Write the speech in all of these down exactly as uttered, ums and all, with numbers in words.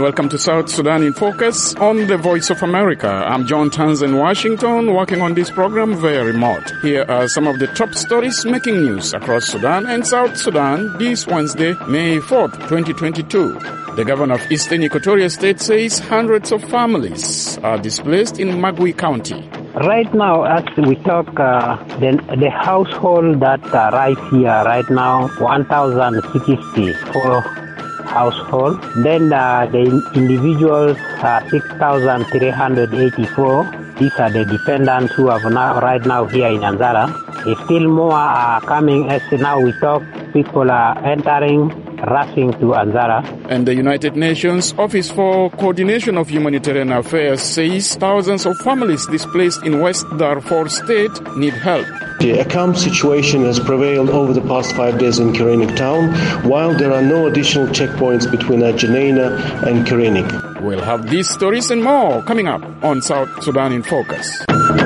Welcome to South Sudan in Focus on the Voice of America. I'm John Tanz in Washington, working on this program via remote. Here are some of the top stories making news across Sudan and South Sudan this Wednesday, May fourth, twenty twenty-two. The governor of Eastern Equatoria State says hundreds of families are displaced in Magui County. Right now, as we talk, uh, the, the household that are right here right now, one thousand sixty-four household. Then uh, the individuals are six thousand three hundred eighty-four. These are the dependents who are now, right now here in Anzara. Still more are coming as now we talk. People are entering, rushing to Anzara. And the United Nations Office for Coordination of Humanitarian Affairs says thousands of families displaced in West Darfur State need help. A calm situation has prevailed over the past five days in Kirenik town, while there are no additional checkpoints between Jenaina and Kirenik. We'll have these stories and more coming up on South Sudan in Focus.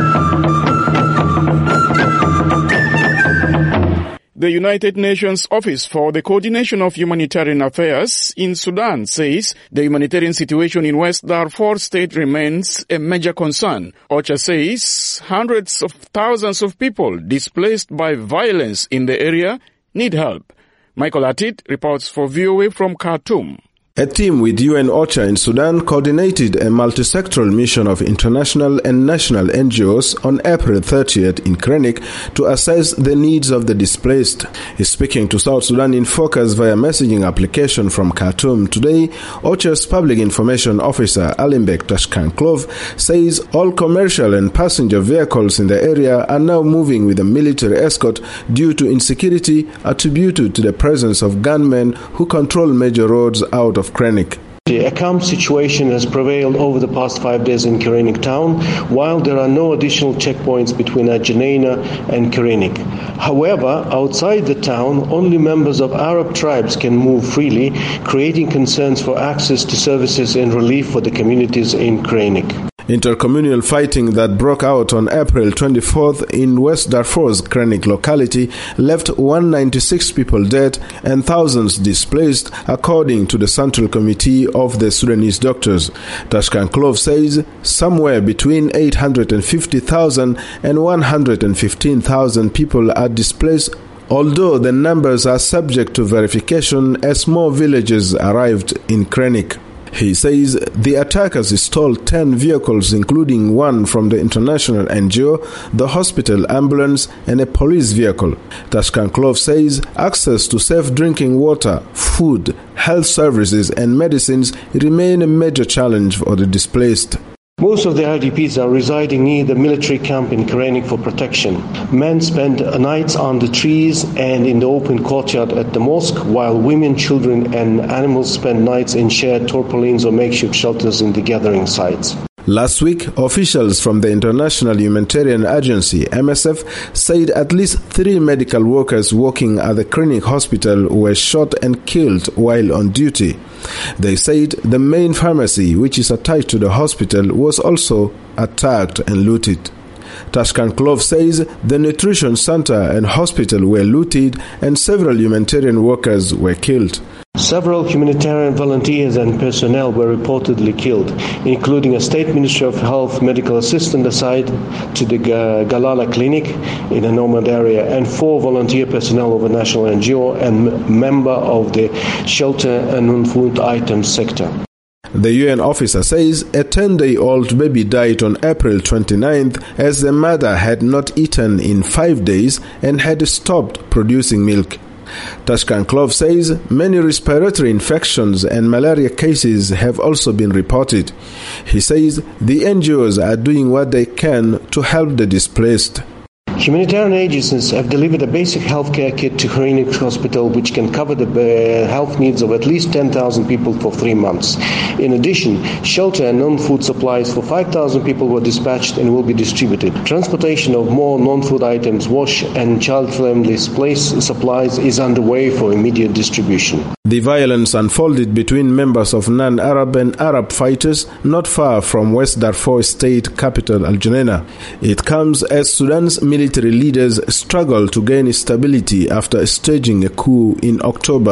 The United Nations Office for the Coordination of Humanitarian Affairs in Sudan says the humanitarian situation in West Darfur State remains a major concern. OCHA says hundreds of thousands of people displaced by violence in the area need help. Michael Atit reports for V O A from Khartoum. A team with U N OCHA in Sudan coordinated a multi-sectoral mission of international and national N G Os on April thirtieth in Kirenik to assess the needs of the displaced. Speaking to South Sudan in Focus via messaging application from Khartoum today, OCHA's Public Information Officer Alimbek Tashkanklov says all commercial and passenger vehicles in the area are now moving with a military escort due to insecurity attributed to the presence of gunmen who control major roads out of of Kirenik. A calm situation has prevailed over the past five days in Kirenik town, while there are no additional checkpoints between Jenaina and Kirenik. However, outside the town, only members of Arab tribes can move freely, creating concerns for access to services and relief for the communities in Kirenik. Intercommunal fighting that broke out on April twenty-fourth in West Darfur's Kirenik locality left one hundred ninety-six people dead and thousands displaced, according to the Central Committee of the Sudanese Doctors. Tashkanklov says somewhere between eight hundred fifty thousand and one hundred fifteen thousand people are displaced, although the numbers are subject to verification as more villages arrived in Kirenik. He says the attackers stole ten vehicles, including one from the international N G O, the hospital ambulance, and a police vehicle. Tashkanklov says access to safe drinking water, food, health services, and medicines remain a major challenge for the displaced. Most of the I D Ps are residing near the military camp in Kirenik for protection. Men spend nights on the trees and in the open courtyard at the mosque, while women, children, and animals spend nights in shared tarpaulins or makeshift shelters in the gathering sites. Last week, officials from the International Humanitarian Agency, M S F, said at least three medical workers working at the Kirenik hospital were shot and killed while on duty. They said the main pharmacy, which is attached to the hospital, was also attacked and looted. Tashkanklov says the nutrition center and hospital were looted and several humanitarian workers were killed. Several humanitarian volunteers and personnel were reportedly killed, including a State Ministry of Health medical assistant assigned to the Galala Clinic in a nomad area, and four volunteer personnel of a national N G O and member of the shelter and non-food items sector. The U N officer says a ten-day-old baby died on April twenty-ninth as the mother had not eaten in five days and had stopped producing milk. Tashkanklov says many respiratory infections and malaria cases have also been reported. He says the N G Os are doing what they can to help the displaced. Humanitarian agencies have delivered a basic healthcare kit to Kirenik Hospital, which can cover the uh, health needs of at least ten thousand people for three months. In addition, shelter and non-food supplies for five thousand people were dispatched and will be distributed. Transportation of more non-food items, wash and child-friendly supplies is underway for immediate distribution. The violence unfolded between members of non-Arab and Arab fighters not far from West Darfur state capital Al-Jenaina. It comes as Sudan's military leaders struggle to gain stability after staging a coup in October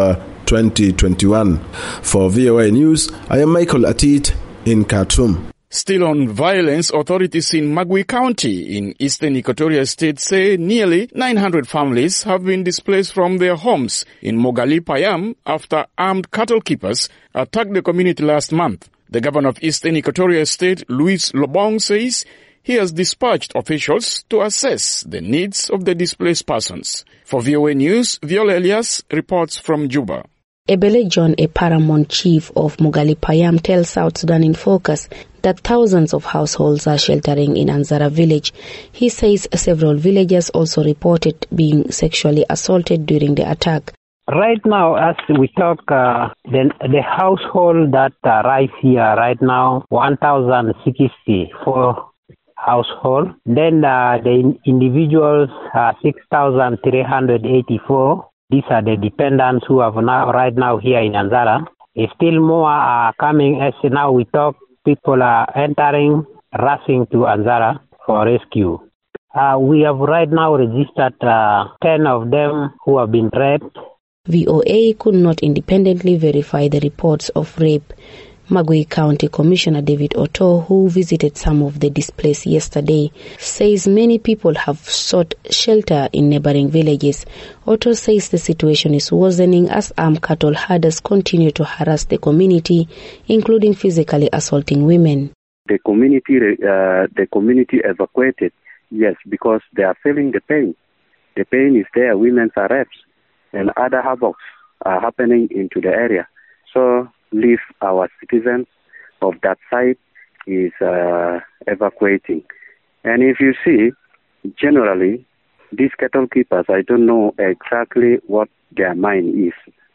twenty twenty-one. For V O A News, I am Michael Atit in Khartoum. Still on violence, authorities in Magui County in eastern Equatoria State say nearly nine hundred families have been displaced from their homes in Mogali Payam after armed cattle keepers attacked the community last month. The governor of eastern Equatoria State, Louis Lobong, says he has dispatched officials to assess the needs of the displaced persons. For V O A News, Viola Elias reports from Juba. Ebele John, a paramount chief of Mogali Payam, tells South Sudan in Focus that thousands of households are sheltering in Anzara village. He says several villagers also reported being sexually assaulted during the attack. Right now, as we talk, uh, the, the household that arrive here right now, one thousand sixty-four household. Then uh, the individuals are six thousand three hundred eighty-four. These are the dependents who are now right now here in Anzara. Still more are coming as now we talk. People are entering, rushing to Anzara for rescue. Uh, we have right now registered uh, ten of them who have been raped. V O A could not independently verify the reports of rape. Magui County Commissioner David Otto, who visited some of the displaced yesterday, says many people have sought shelter in neighboring villages. Otto says the situation is worsening as armed cattle herders continue to harass the community, including physically assaulting women. The community, uh, the community evacuated, yes, because they are feeling the pain. The pain is there. Women are raped, and other havocs are happening into the area. So leave our citizens of that side is uh, evacuating. And if you see, generally, these cattle keepers, I don't know exactly what their mind is.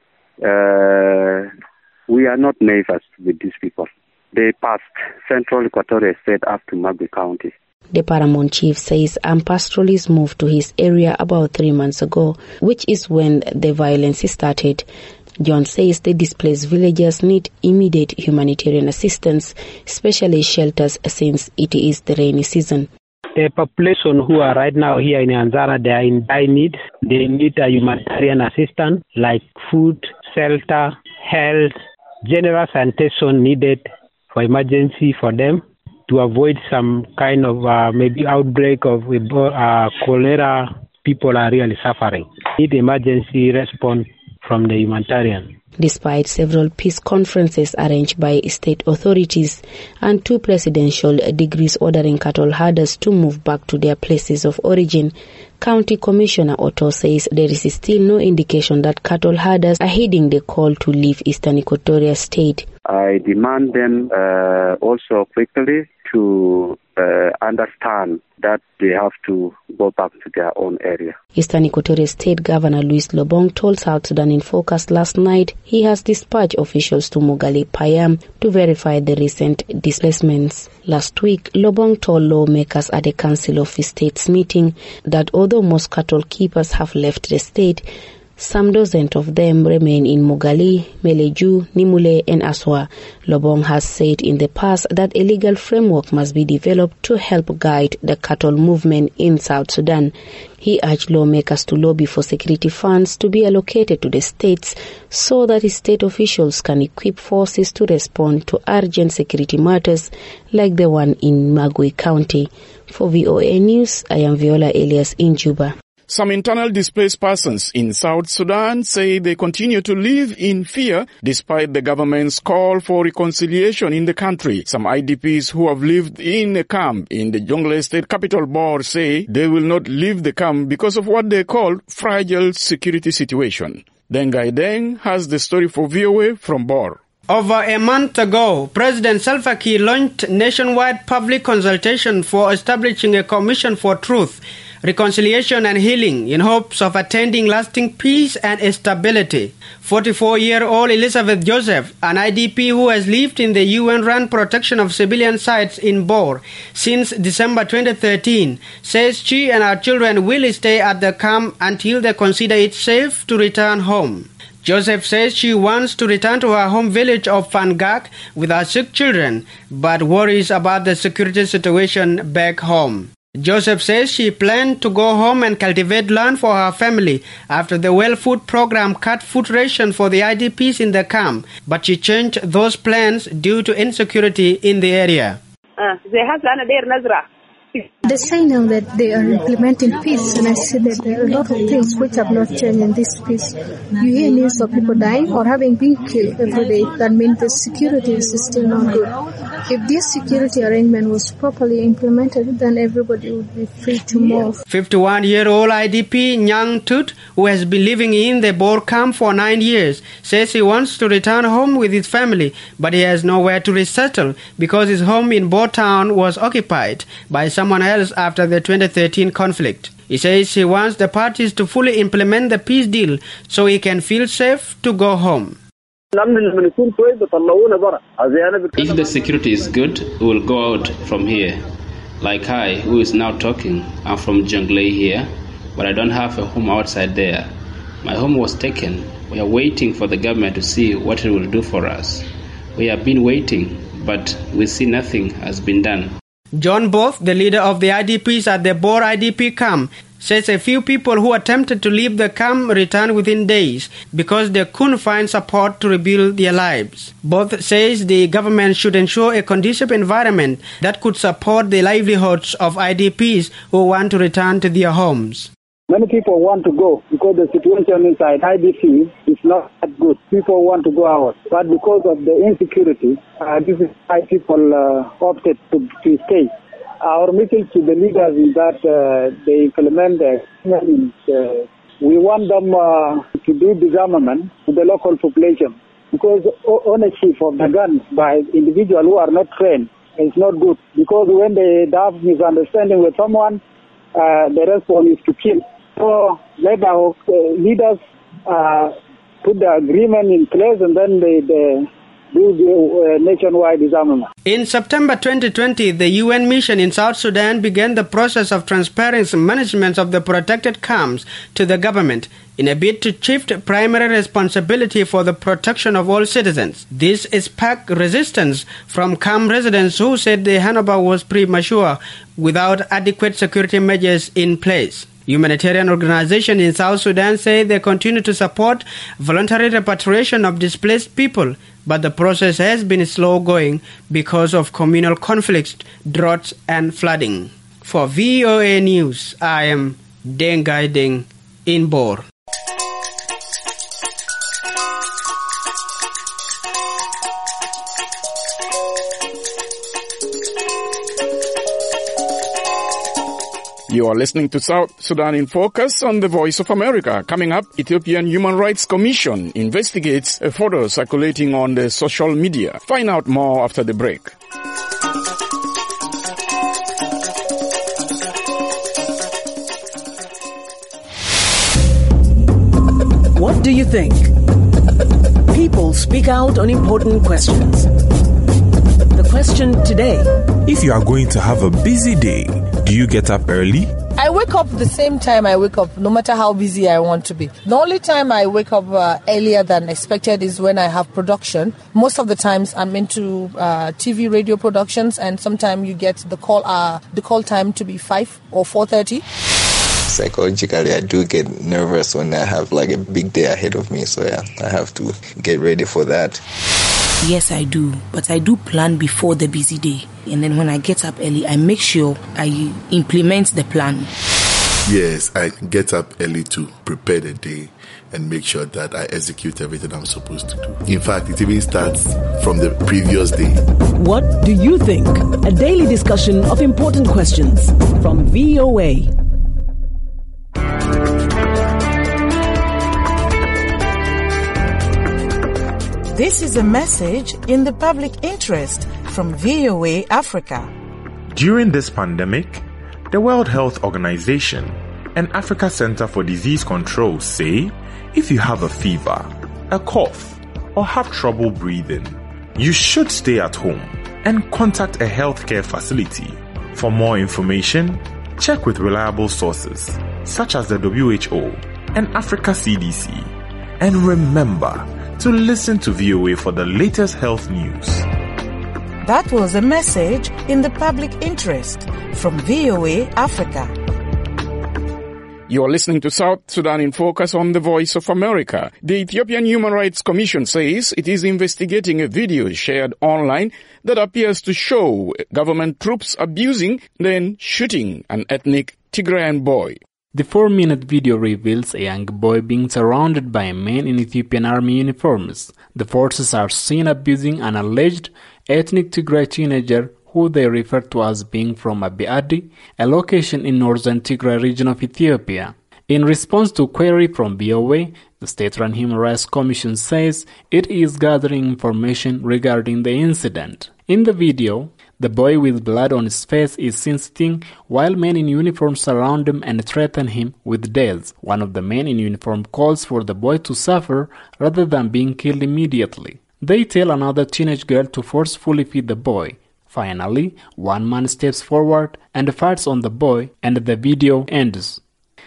Uh, we are not neighbors with these people. They passed Central Equatoria State up to Magui County. The paramount chief says armed pastoralists moved to his area about three months ago, which is when the violence started. John says the displaced villagers need immediate humanitarian assistance, especially shelters, since it is the rainy season. The population who are right now here in Anzara, they are in dire need. They need a humanitarian assistance like food, shelter, health, general sanitation needed for emergency for them to avoid some kind of uh, maybe outbreak of uh, cholera. People are really suffering. Need emergency response from the humanitarian. Despite several peace conferences arranged by state authorities and two presidential decrees ordering cattle herders to move back to their places of origin, County Commissioner Otto says there is still no indication that cattle herders are heeding the call to leave Eastern Equatoria State. I demand them uh, also quickly to uh, understand that they have to go back to their own area. Eastern Equatoria State Governor Louis Lobong told South Sudan in Focus last night he has dispatched officials to Mogali Payam to verify the recent displacements. Last week, Lobong told lawmakers at a Council of States meeting that although most cattle keepers have left the state, some dozen of them remain in Mogali, Meleju, Nimule, and Aswa. Lobong has said in the past that a legal framework must be developed to help guide the cattle movement in South Sudan. He urged lawmakers to lobby for security funds to be allocated to the states so that state officials can equip forces to respond to urgent security matters like the one in Magui County. For V O A News, I am Viola Elias in Juba. Some internal displaced persons in South Sudan say they continue to live in fear despite the government's call for reconciliation in the country. Some I D Ps who have lived in a camp in the Jonglei State capital Bor say they will not leave the camp because of what they call fragile security situation. Dengai Deng has the story for V O A from Bor. Over a month ago, President Salva Kiir launched nationwide public consultation for establishing a commission for truth, reconciliation and healing in hopes of attaining lasting peace and stability. forty-four-year-old Elizabeth Joseph, an I D P who has lived in the U N-run protection of civilian sites in Bor since December twenty thirteen, says she and her children will stay at the camp until they consider it safe to return home. Joseph says she wants to return to her home village of Fangak with her sick children, but worries about the security situation back home. Joseph says she planned to go home and cultivate land for her family after the Well Food program cut food ration for the I D Ps in the camp, but she changed those plans due to insecurity in the area. They say now that they are implementing peace, and I see that there are a lot of things which have not changed in this peace. You hear news of people dying or having been killed every day. That means the security is still not good. If this security arrangement was properly implemented, then everybody would be free to move. fifty-one-year-old I D P Nyang Tut, who has been living in the Bor camp for nine years, says he wants to return home with his family, but he has nowhere to resettle because his home in Bor town was occupied by some someone else after the twenty thirteen conflict. He says he wants the parties to fully implement the peace deal so he can feel safe to go home. If the security is good, we will go out from here. Like I, who is now talking, I'm from Jonglei here, but I don't have a home outside there. My home was taken. We are waiting for the government to see what it will do for us. We have been waiting, but we see nothing has been done. John Both, the leader of the I D Ps at the Bor I D P camp, says a few people who attempted to leave the camp returned within days because they couldn't find support to rebuild their lives. Both says the government should ensure a conducive environment that could support the livelihoods of I D Ps who want to return to their homes. Many people want to go because the situation inside I D P is not that good. People want to go out, but because of the insecurity, uh, this is why people uh, opted to, to stay. Our message to the leaders is that uh, they implement the uh, we want them uh, to do disarmament to the local population because ownership of the guns by individuals who are not trained is not good because when they have misunderstanding with someone, uh, the response is to kill. So let our uh, leaders uh, put the agreement in place and then they, they do the uh, nationwide disarmament. In September twenty twenty, the U N mission in South Sudan began the process of transparency management of the protected camps to the government in a bid to shift primary responsibility for the protection of all citizens. This sparked resistance from camp residents who said the handover was premature without adequate security measures in place. Humanitarian organizations in South Sudan say they continue to support voluntary repatriation of displaced people, but the process has been slow going because of communal conflicts, droughts, and flooding. For V O A News, I am Dengai Deng in Bor. You are listening to South Sudan in Focus on the Voice of America. Coming up, Ethiopian Human Rights Commission investigates a photo circulating on the social media. Find out more after the break. What do you think? People speak out on important questions. The question today: if you are going to have a busy day, do you get up early? I wake up the same time I wake up, no matter how busy I want to be. The only time I wake up uh, earlier than expected is when I have production. Most of the times I'm into uh, T V, radio productions, and sometimes you get the call uh, the call time to be five or four thirty. Psychologically, I do get nervous when I have like a big day ahead of me. So yeah, I have to get ready for that. Yes, I do. But I do plan before the busy day. And then when I get up early, I make sure I implement the plan. Yes, I get up early to prepare the day and make sure that I execute everything I'm supposed to do. In fact, it even starts from the previous day. What do you think? A daily discussion of important questions from V O A. This is a message in the public interest from V O A Africa. During this pandemic, the World Health Organization and Africa Center for Disease Control say if you have a fever, a cough, or have trouble breathing, you should stay at home and contact a healthcare facility. For more information, check with reliable sources such as the W H O and Africa C D C. And remember to listen to V O A for the latest health news. That was a message in the public interest from V O A Africa. You are listening to South Sudan in Focus on the Voice of America. The Ethiopian Human Rights Commission says it is investigating a video shared online that appears to show government troops abusing, then shooting an ethnic Tigrayan boy. The four-minute video reveals a young boy being surrounded by men in Ethiopian army uniforms. The forces are seen abusing an alleged ethnic Tigray teenager who they refer to as being from Abiadi, a location in northern Tigray region of Ethiopia. In response to query from V O A, the State-run Human Rights Commission says it is gathering information regarding the incident. In the video, the boy with blood on his face is seen sitting while men in uniform surround him and threaten him with death. One of the men in uniform calls for the boy to suffer rather than being killed immediately. They tell another teenage girl to forcefully feed the boy. Finally, one man steps forward and fires on the boy, and the video ends.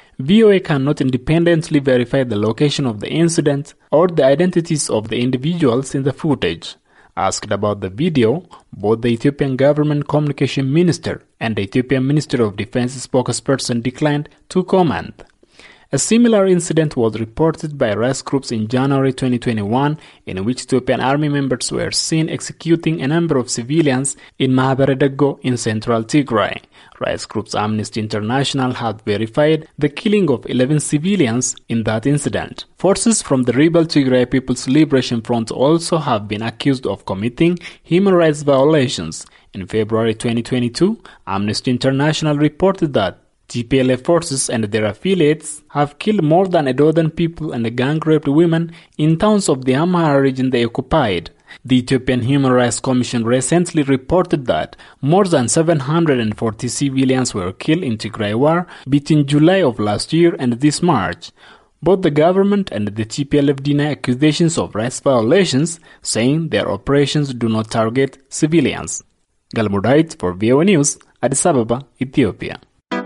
V O A cannot independently verify the location of the incident or the identities of the individuals in the footage. Asked about the video, both the Ethiopian Government Communication Minister and the Ethiopian Minister of Defense spokesperson declined to comment. A similar incident was reported by rights groups in January twenty twenty-one, in which Ethiopian army members were seen executing a number of civilians in Mahabere Dego in central Tigray. Rights groups Amnesty International had verified the killing of eleven civilians in that incident. Forces from the rebel Tigray People's Liberation Front also have been accused of committing human rights violations. In February twenty twenty-two, Amnesty International reported that T P L F forces and their affiliates have killed more than a dozen people and gang-raped women in towns of the Amhara region they occupied. The Ethiopian Human Rights Commission recently reported that more than seven hundred forty civilians were killed in Tigray War between July of last year and this March. Both the government and the T P L F deny accusations of rights violations, saying their operations do not target civilians. Galmudait for V O A News, Addis Ababa, Ethiopia.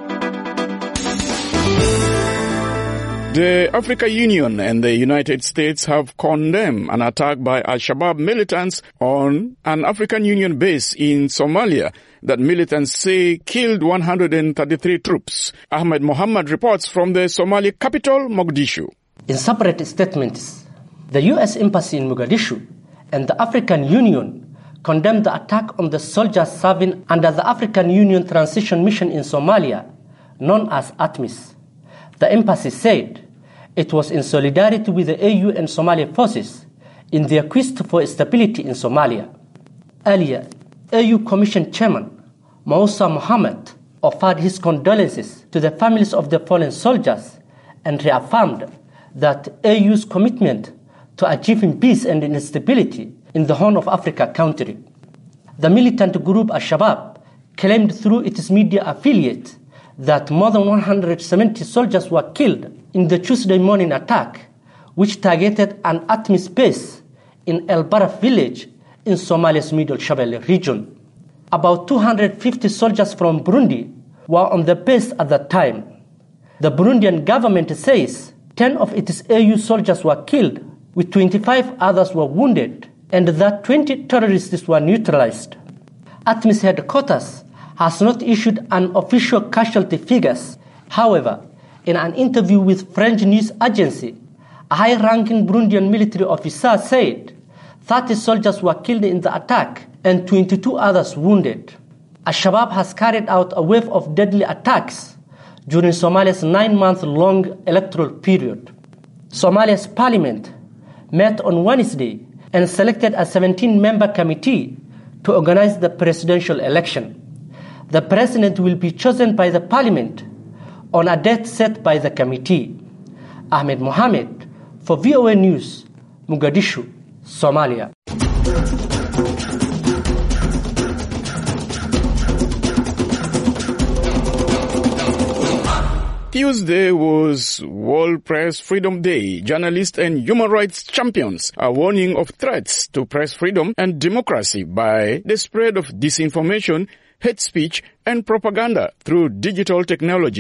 The African Union and the United States have condemned an attack by Al-Shabaab militants on an African Union base in Somalia that militants say killed one hundred thirty-three troops. Ahmed Mohammed reports from the Somali capital, Mogadishu. In separate statements, the U S Embassy in Mogadishu and the African Union condemned the attack on the soldiers serving under the African Union Transition Mission in Somalia, known as ATMIS. The embassy said it was in solidarity with the A U and Somali forces in their quest for stability in Somalia. Earlier, A U Commission Chairman Moussa Mohammed offered his condolences to the families of the fallen soldiers and reaffirmed that A U's commitment to achieving peace and stability in the Horn of Africa country. The militant group Al-Shabaab claimed through its media affiliate that more than one hundred seventy soldiers were killed in the Tuesday morning attack, which targeted an ATMIS base in El Baraf village in Somalia's Middle Shabelle region. About two hundred fifty soldiers from Burundi were on the base at that time. The Burundian government says ten of its A U soldiers were killed, with twenty-five others were wounded, and that twenty terrorists were neutralized. ATMIS headquarters has not issued an official casualty figures. However, in an interview with French news agency, a high-ranking Burundian military officer said thirty soldiers were killed in the attack and twenty-two others wounded. Al-Shabaab has carried out a wave of deadly attacks during Somalia's nine-month-long electoral period. Somalia's parliament met on Wednesday and selected a seventeen-member committee to organize the presidential election. The president will be chosen by the parliament on a date set by the committee. Ahmed Mohammed for V O A News, Mogadishu, Somalia. Tuesday was World Press Freedom Day. Journalists and human rights champions are warning of threats to press freedom and democracy by the spread of disinformation, hate speech, and propaganda through digital technology.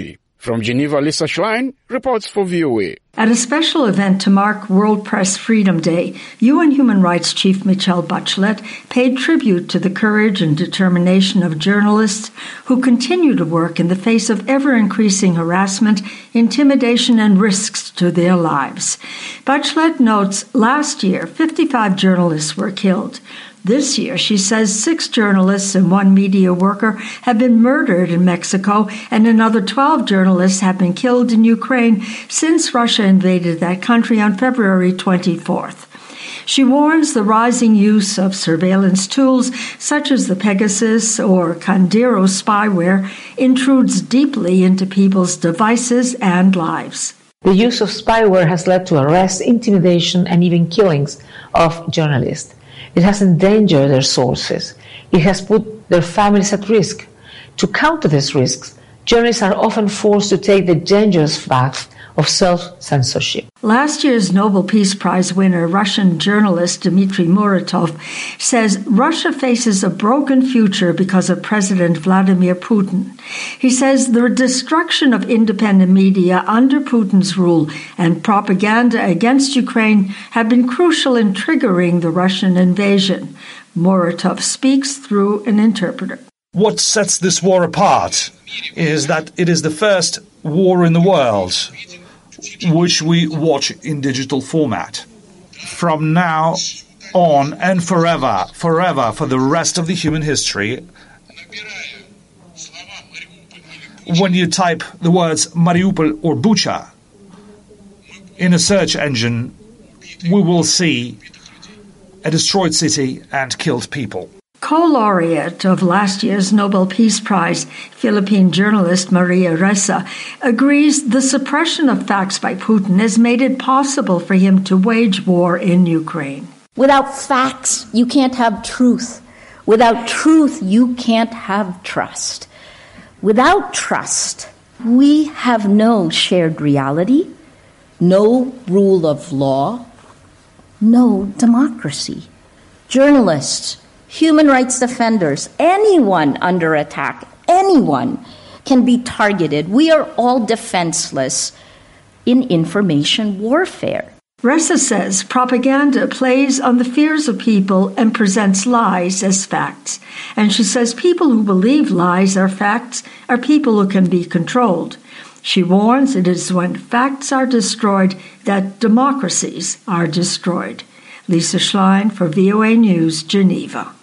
From Geneva, Lisa Schlein reports for V O A. At a special event to mark World Press Freedom Day, U N Human Rights Chief Michelle Bachelet paid tribute to the courage and determination of journalists who continue to work in the face of ever-increasing harassment, intimidation, and risks to their lives. Bachelet notes last year, fifty-five journalists were killed. This year, she says six journalists and one media worker have been murdered in Mexico, and another twelve journalists have been killed in Ukraine since Russia invaded that country on February twenty-fourth. She warns the rising use of surveillance tools such as the Pegasus or Kandero spyware intrudes deeply into people's devices and lives. The use of spyware has led to arrests, intimidation, and even killings of journalists. It has endangered their sources. It has put their families at risk. To counter these risks, journalists are often forced to take the dangerous path of self-censorship. Last year's Nobel Peace Prize winner, Russian journalist Dmitry Muratov, says Russia faces a broken future because of President Vladimir Putin. He says the destruction of independent media under Putin's rule and propaganda against Ukraine have been crucial in triggering the Russian invasion. Muratov speaks through an interpreter. What sets this war apart is that it is the first war in the world which we watch in digital format. From now on and forever, forever, for the rest of the human history, when you type the words Mariupol or Bucha in a search engine, we will see a destroyed city and killed people. Co-laureate of last year's Nobel Peace Prize, Philippine journalist Maria Ressa, agrees the suppression of facts by Putin has made it possible for him to wage war in Ukraine. Without facts, you can't have truth. Without truth, you can't have trust. Without trust, we have no shared reality, no rule of law, no democracy. Journalists, human rights defenders, anyone under attack, anyone can be targeted. We are all defenseless in information warfare. Ressa says propaganda plays on the fears of people and presents lies as facts. And she says people who believe lies are facts are people who can be controlled. She warns it is when facts are destroyed that democracies are destroyed. Lisa Schlein for V O A News, Geneva.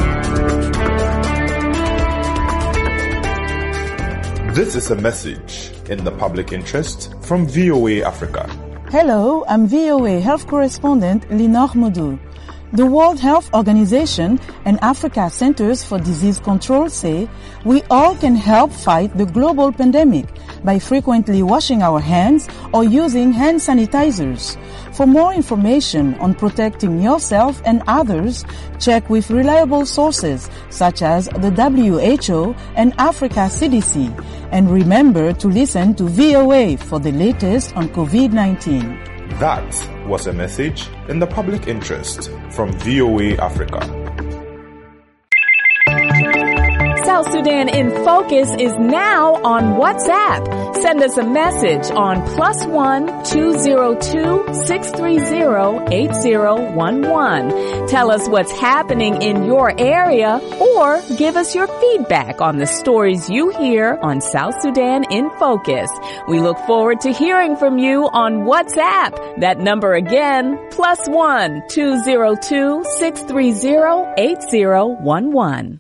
This is a message in the public interest from V O A Africa. Hello, I'm V O A Health Correspondent Linor Modou. The World Health Organization and Africa Centers for Disease Control say we all can help fight the global pandemic by frequently washing our hands or using hand sanitizers. For more information on protecting yourself and others, check with reliable sources such as the W H O and Africa C D C. And remember to listen to V O A for the latest on COVID nineteen. That was a message in the public interest from V O A Africa. South Sudan in Focus is now on WhatsApp. Send us a message on plus one two zero two six three zero eight zero one one. Tell us what's happening in your area or give us your feedback on the stories you hear on South Sudan in Focus. We look forward to hearing from you on WhatsApp. That number again, plus one two zero two six three zero eight zero one one.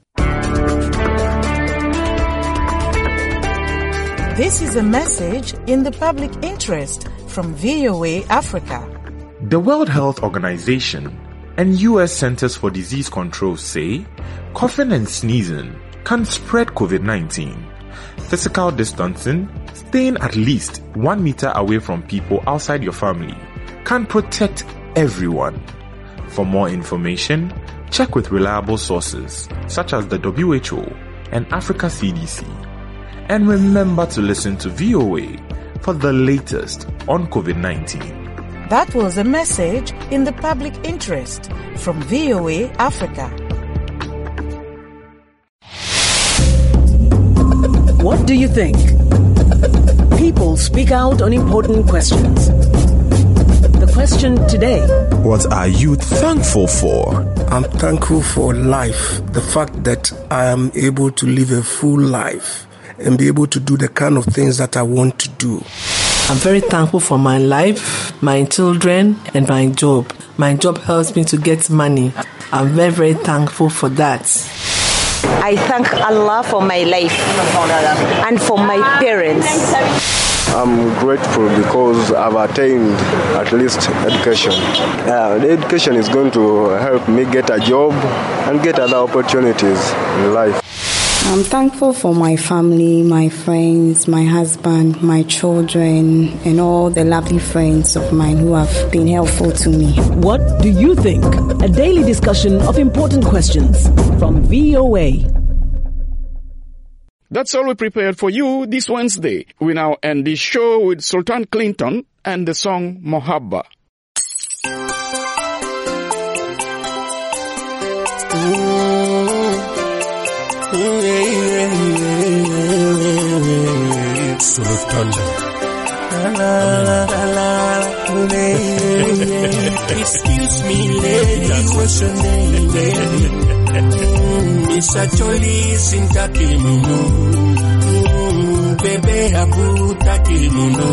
This is a message in the public interest from V O A Africa. The World Health Organization and U S Centers for Disease Control say coughing and sneezing can spread COVID nineteen. Physical distancing, staying at least one meter away from people outside your family, can protect everyone. For more information, check with reliable sources such as the W H O and Africa C D C. And remember to listen to V O A for the latest on COVID nineteen. That was a message in the public interest from V O A Africa. What do you think? People speak out on important questions. The question today: what are you thankful for? I'm thankful for life. The fact that I am able to live a full life and be able to do the kind of things that I want to do. I'm very thankful for my life, my children, and my job. My job helps me to get money. I'm very, very thankful for that. I thank Allah for my life and for my parents. I'm grateful because I've attained at least education. Uh, the education is going to help me get a job and get other opportunities in life. I'm thankful for my family, my friends, my husband, my children, and all the lovely friends of mine who have been helpful to me. What do you think? A daily discussion of important questions from V O A. That's all we prepared for you this Wednesday. We now end this show with Sultan Clinton and the song Mohabba. Sultan. Excuse me, lady, what's your name, lady? Miss Acholi Sinta Kilimuno, Bebe Abu Takilimuno,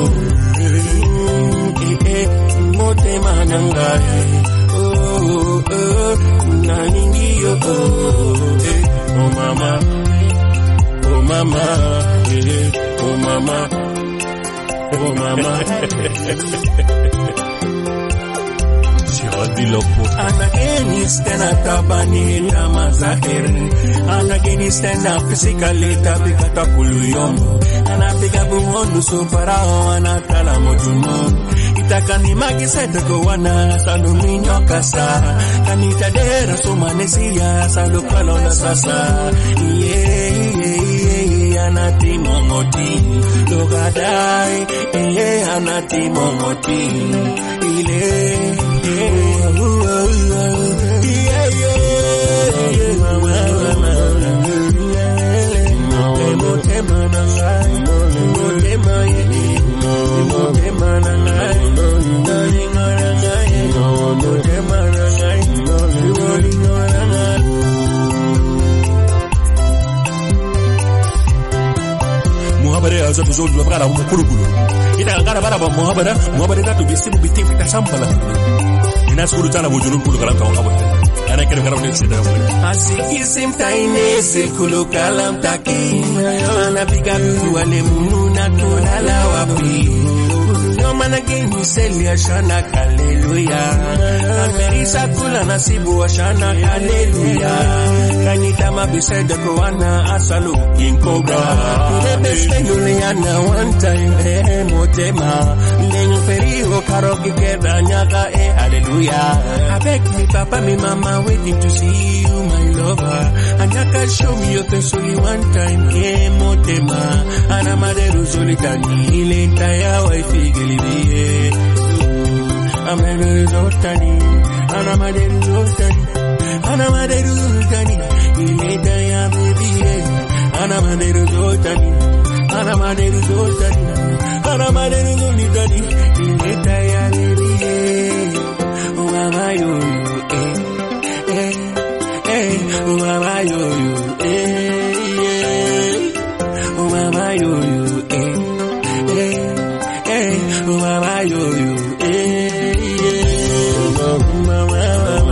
Mote Manangai, oh, oh, Naningi, oh, oh, mama, oh, mama, oh, mama, oh, mama. Anageni stena tabani na mazahiri, anageni stena physically tabika kuluyomo, anapiga buonu suparao anakala mojumo, itakani magisete kowana saluminyo kasa, kanita dera sumanesia salukalo na sasa, yeah, yeah, yeah, anati momoti, logadai, yeah, anati momoti, ile. Muhabara aza tuzolu bakara mukulukulu ita ngara bara ba muhabara muhabara tatu bisimu bitifu tasambala ina skulu tana bojulu kulu kalam taw abata ana kero karam ne sida asiki simtaine sikulu kalam taki ana bigabu wale mununa tulala wapi no manageni selia shana haleluya amerisa kula nasibu shana haleluya kanita mabiseda koana asalu inkobra the best juliana one time eh motema lenyo periho karoki kedanyaka eh hallelujah. I beg me papa me mama waiting to see you my lover, and you can show me your face only one time eh motema ana maderu solitani ile entire wife gelibiye amaderu solitani ana maderu solitani ana maderu solitani ile entire baby ana maderu solitani ana maderu solitani ana maderu solitani ile entire baby oh mama yo eh eh eh oh mama yo eh oh mama yo eh eh eh oh mama yo eh oh mama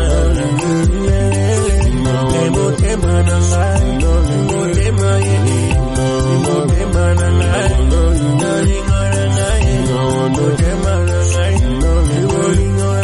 mo tema na lai mo tema ye mo tema na lai no ni ngara lai no tema na lai no ni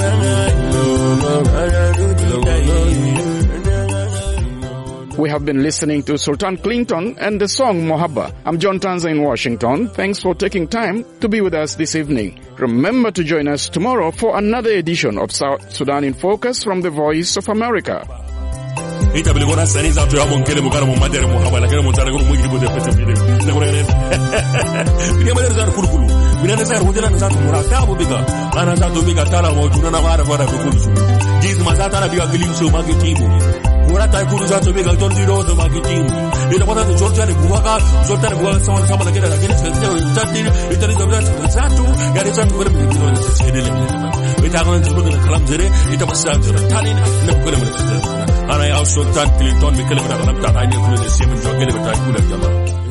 We have been listening to Sultan Clinton and the song Mohabba. I'm John Tanza in Washington. Thanks for taking time to be with us this evening. Remember to join us tomorrow for another edition of South Sudan in Focus from the Voice of America. wala tai kuru za to be ga ton diro do marketing ita wala to jorja ni buwaga jorja ni buwaga sama sama lagi da gini sekali jadi ita ni dobra satu ya ni satu ber mi dilo sini le ita kan tu bukan kalam jere ita pasal jere tani na bukan mereka ana ya sultan Clinton mikal mereka nak tak ini kulit siapa juga gini betai kulit jamaah